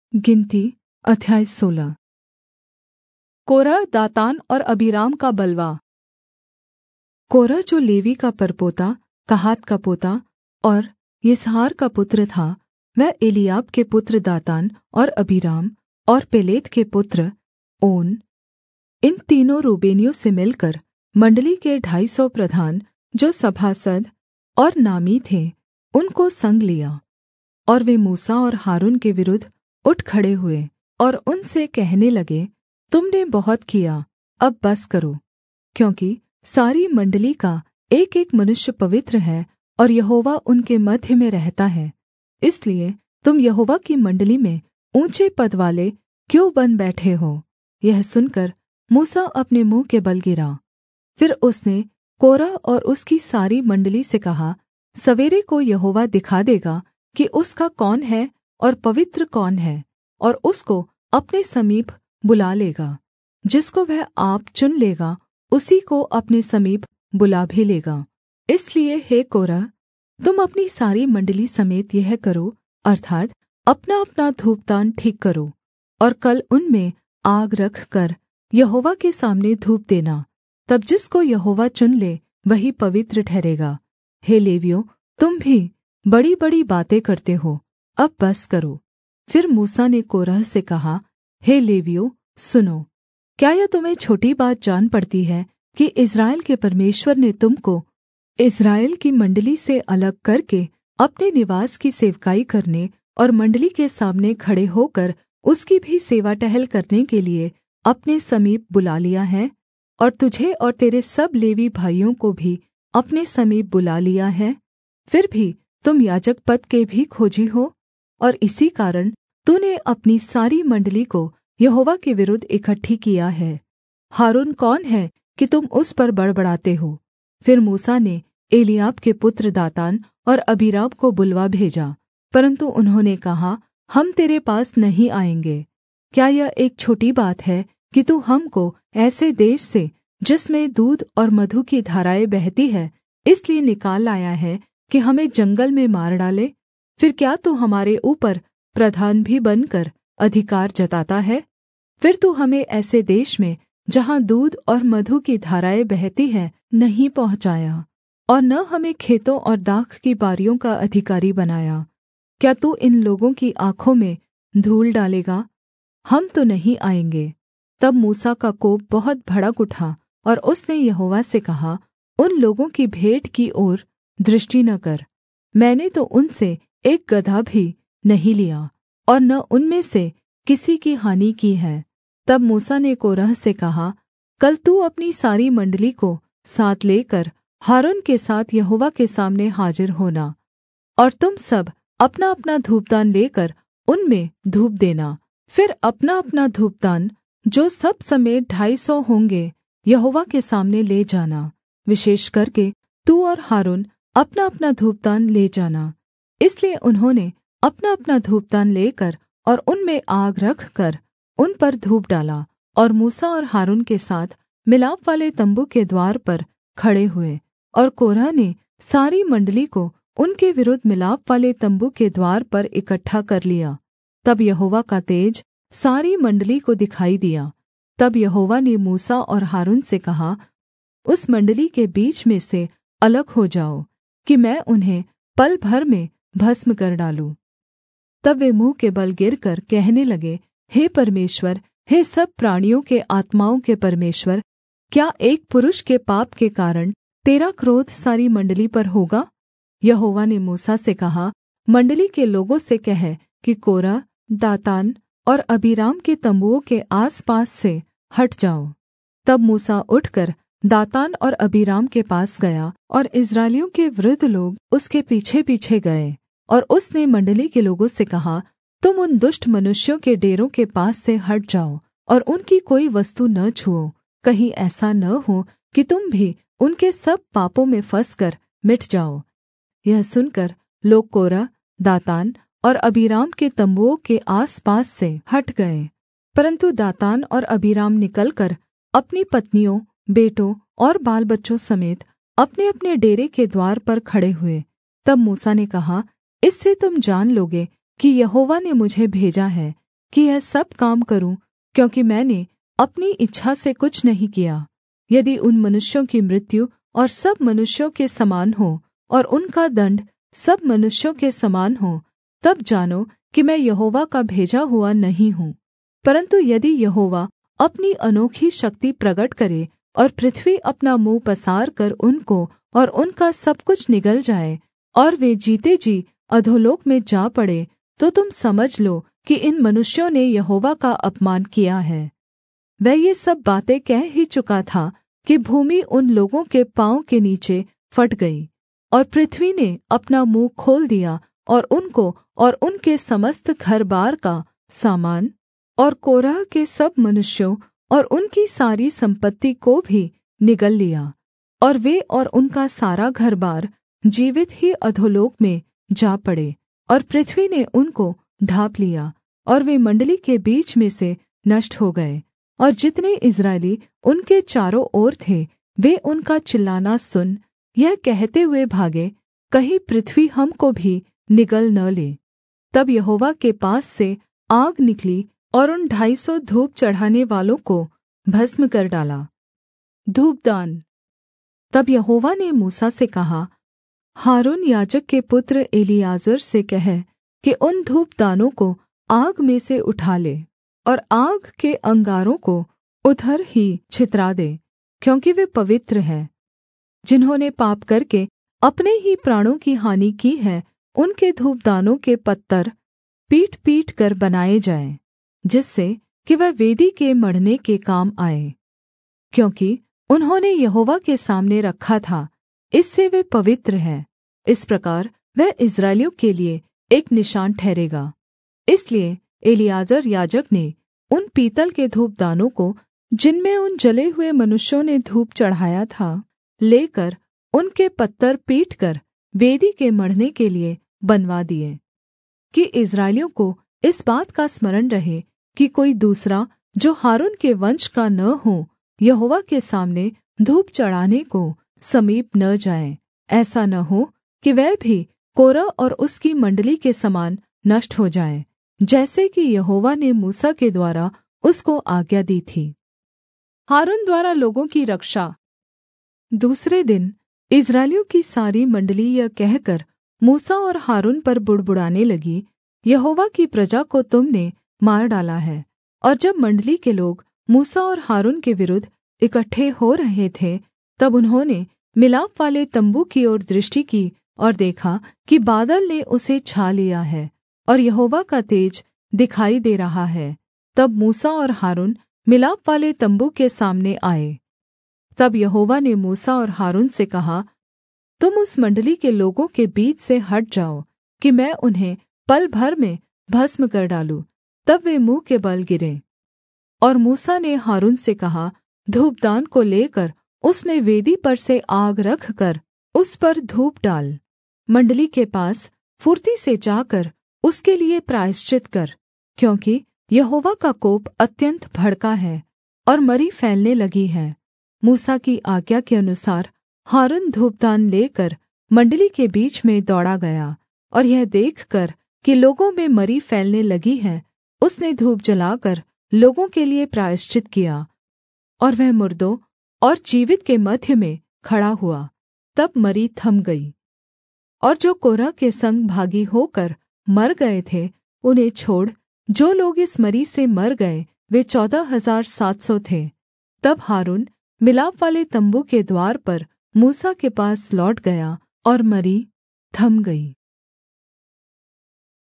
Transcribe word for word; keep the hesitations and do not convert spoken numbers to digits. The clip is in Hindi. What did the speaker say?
गिनती अध्याय सोलह। कोरह, दातान और अबीराम का बलवा। कोरह जो लेवी का परपोता, कहात का पोता और यिसहार का पुत्र था, वह एलीआब के पुत्र दातान और अबीराम और पेलेत के पुत्र ओन, इन तीनों रूबेनियों से मिलकर मण्डली के ढाई सौ प्रधान जो सभासद और नामी थे, उनको संग लिया। और वे मूसा और हारून के विरुद्ध उठ खड़े हुए और उनसे कहने लगे, तुम ने बहुत किया, अब बस करो, क्योंकि सारी मण्डली का एकएक मनुष्य पवित्र है और यहोवा उनके मध्य में रहता है। इसलिए तुम यहोवा की मण्डली में ऊँचे पदवाले क्यों बन बैठे हो? यह सुनकर मूसा अपने मुँह के बल गिरा। फिर उसने कोरह और उसकी सारी मण्डली से कहा, सवेरे को यहोवा दिखा देगा कि उसका कौन है और पवित्र कौन है, और उसको अपने समीप बुला लेगा। जिसको वह आप चुन लेगा, उसी को अपने समीप बुला भी लेगा। इसलिए हे कोरह, तुम अपनी सारी मण्डली समेत यह करो, अर्थात् अपनाअपना धूपदान ठीक करो, और कल उनमें आग रखकर यहोवा के सामने धूप देना। तब जिसको यहोवा चुन ले, वही पवित्र ठहरेगा। हे लेवियों, तुम भी बड़ी-बड़ी बातें करते हो, अब बस करो। फिर मूसा ने कोरह से कहा, हे लेवियों, सुनो, क्या यह तुम्हें छोटी बात जान पड़ती है कि इस्राएल के परमेश्वर ने तुम को इस्राएल की मण्डली से अलग करके अपने निवास की सेवकाई करने और मण्डली के सामने खड़े होकर उसकी भी सेवा टहल करने के लिए अपने समीप बुला लिया है, और तुझे और तेरे सब लेवी भाइयों को भी अपने समीप बुला लिया है? फिर भी तुम याजक पद के भी खोजी हो, और इसी कारण तूने अपनी सारी मण्डली को यहोवा के विरुद्ध इकट्ठी किया है। हारून कौन है कि तुम उस पर बड़बड़ाते हो? फिर मूसा ने एलीआब के पुत्र दातान और अबीराम को बुलवा भेजा, परन्तु उन्होंने कहा, हम तेरे पास नहीं आएँगे। क्या यह एक छोटी बात है कि तू हमको ऐसे देश से, जिसमें दूध और मधु की धाराएँ बहती है, इसलिए निकाल लाया है कि हमें जंगल में मार डाले? फिर क्या तू हमारे ऊपर प्रधान भी बनकर अधिकार जताता है? फिर तू हमें ऐसे देश में, जहाँ दूध और मधु की धाराएँ बहती हैं, नहीं पहुँचाया, और न हमें खेतों और दाख की बारियों का अधिकारी बनाया। क्या तू इन लोगों की आँखों में धूल डालेगा? हम तो नहीं आएँगे। तब मूसा का कोप बहुत भड़क उठा, और उसने यहोवा से कहा, उन लोगों की भेंट की ओर दृष्टि न कर। मैंने तो उनसे एक गदहा भी नहीं लिया, और न उनमें से किसी की हानि की है। तब मूसा ने कोरह से कहा, कल तू अपनी सारी मण्डली को साथ लेकर हारून के साथ यहोवा के सामने हाजिर होना, और तुम सब अपनाअपना धूपदान लेकर उनमें धूप देना। फिर अपनाअपना धूपदान, जो सब समेत ढाई सौ होंगे, यहोवा के सामने ले जाना। विशेष करके तू और हारून अपनाअपना धूपदान ले जाना। इसलिए उन्होंने अपनाअपना धूपदान लेकर और उनमें आग रखकर उन पर धूप डाला, और मूसा और हारून के साथ मिलापवाले तम्बू के द्वार पर खड़े हुए। और कोरह ने सारी मण्डली को उनके विरुद्ध मिलापवाले तम्बू के द्वार पर इकट्ठा कर लिया। तब यहोवा का तेज सारी मण्डली को दिखाई दिया। तब यहोवा ने मूसा और हारून से कहा, उस मण्डली के बीच में से अलग हो जाओ, कि मैं उन्हें पल भर में भस्म कर डालूँ। तब वे मुँह के बल गिरकर कहने लगे, हे परमेश्वर, हे सब प्राणियों के आत्माओं के परमेश्वर, क्या एक पुरुष के पाप के कारण तेरा क्रोध सारी मण्डली पर होगा? यहोवा ने मूसा से कहा, मण्डली के लोगों से कह कि कोरह, दातान और अबीराम के तम्बुओं के आसपास से हट जाओ। तब मूसा उठकर दातान और अबीराम के पास गया, और इस्राएलियों के वृद्ध लोग उसके पीछे-पीछे गए। और उसने मण्डली के लोगों से कहा, तुम उन दुष्ट मनुष्यों के डेरों के पास से हट जाओ, और उनकी कोई वस्तु न छुओ, कहीं ऐसा न हो कि तुम भी उनके सब पापों में फँसकर मिट जाओ। यह सुनकर लोग कोरह, दातान और अबीराम के तम्बुओं के आसपास से हट गए। परन्तु दातान और अबीराम निकलकर अपनी पत्नियों, बेटों और बाल-बच्चों समेत अपने-अपने डेरे के द्वार पर खड़े हुए। तब मूसा ने कहा, इससे तुम जान लोगे कि यहोवा ने मुझे भेजा है कि यह सब काम करूँ, क्योंकि मैंने अपनी इच्छा से कुछ नहीं किया। यदि उन मनुष्यों की मृत्यु और सब मनुष्यों के समान हो और उनका दण्ड सब मनुष्यों के समान हो, तब जानो कि मैं यहोवा का भेजा हुआ नहीं हूँ। परन्तु यदि यहोवा अपनी अनोखी शक्ति प्रगट करे और पृथ्वी अपना मुँह पसार कर उनको और उनका सब कुछ निगल जाए और वे जीते जी अधोलोक में जा पड़े, तो तुम समझ लो कि इन मनुष्यों ने यहोवा का अपमान किया है। वह ये सब बातें कह ही चुका था कि भूमि उन लोगों के पाँव के नीचे फट गई और पृथ्वी ने अपना मुँह खोल दिया और उनको और उनके समस्त घरबार का सामान और कोरह के सब मनुष्यों और उनकी सारी सम्पत्ति को भी निगल लिया, और वे और उनका सारा घरबार जीवित ही अधोलोक में जा पड़े, और पृथ्वी ने उनको ढाँप लिया और वे मण्डली के बीच में से नष्ट हो गए। और जितने इस्राएली उनके चारों ओर थे, वे उनका चिल्लाना सुन यह कहते हुए भागे, कहीं पृथ्वी हमको भी निगल न ले। तब यहोवा के पास से आग निकली और उन ढाई सौ धूप चढ़ाने वालों को भस्म कर डाला। धूपदान। तब यहोवा ने मूसा से कहा, हारून याजक के पुत्र एलीआजर से कह कि उन धूपदानों को आग में से उठा ले और आग के अंगारों को उधर ही छितरा दे, क्योंकि वे पवित्र हैं। जिन्होंने पाप करके अपने ही प्राणों की हानि की है, उनके धूपदानों के पत्तर पीट पीट कर बनाए जाएँ, जिससे कि वह वेदी के मढ़ने के काम आए, क्योंकि उन्होंने यहोवा के सामने रखा था, इससे वे पवित्र हैं। इस प्रकार वह इस्राएलियों के लिए एक निशान ठहरेगा। इसलिए एलीआजर याजक ने उन पीतल के धूपदानों को, जिनमें उन जले हुए मनुष्यों ने धूप चढ़ाया था, लेकर उनके पत्तर पीटकर वेदी के मढ़ने के लिए बनवा दिए, कि इस्राएलियों को इस बात का स्मरण रहे कि कोई दूसरा जो हारून के वंश का न हो, यहोवा के सामने धूप चढ़ाने को समीप न जाए। ऐसा न हो कि वह भी कोरह और उसकी मण्डली के समान नष्ट हो जाए, जैसे कि यहोवा ने मूसा के द्वारा उसको आज्ञा दी थी। हारून द्वारा लोगों की रक्षा। दूसरे दिन इस्राएलियों की सारी मण्डली यह कहकर मूसा और हारून पर बुड़बुड़ाने लगी, यहोवा की प्रजा को तुमने मार डाला है। और जब मण्डली के लोग मूसा और हारून के विरुद्ध इकट्ठे हो रहे थे, तब उन्होंने मिलापवाले तम्बू की ओर दृष्टि की और देखा कि बादल ने उसे छा लिया है और यहोवा का तेज दिखाई दे रहा है। तब मूसा और हारून मिलापवाले तम्बू के सामने आए। तब यहोवा ने मूसा और हारून से कहा, तुम उस मण्डली के लोगों के बीच से हट जाओ, कि मैं उन्हें पल भर में भस्म कर डालूँ। तब वे मुँह के बल गिरे। और मूसा ने हारून से कहा, धूपदान को लेकर उसमें वेदी पर से आग रखकर उस पर धूप डाल। मण्डली के पास फुर्ती से जाकर उसके लिए प्रायश्चित कर, क्योंकि यहोवा का कोप अत्यन्त भड़का है और मरी फैलने लगी है। मूसा की आज्ञा के अनुसार हारून धूपदान लेकर मण्डली के बीच में दौड़ा गया, और यह देखकर कि लोगों में मरी फैलने लगी है, उसने धूप जलाकर लोगों के लिए प्रायश्चित किया। और वह मुर्दों और जीवित के मध्य में खड़ा हुआ। तब मरी थम गई। और जो कोरह के संग भागी होकर मर गए थे, उन्हें छोड़ जो लोग इस मरी से मर गए, वे चौदह हजार सात सौ थे। तब हारून मिलापवाले तम्बू के द्वार पर मूसा के पास लौट गया, और मरी थम गई।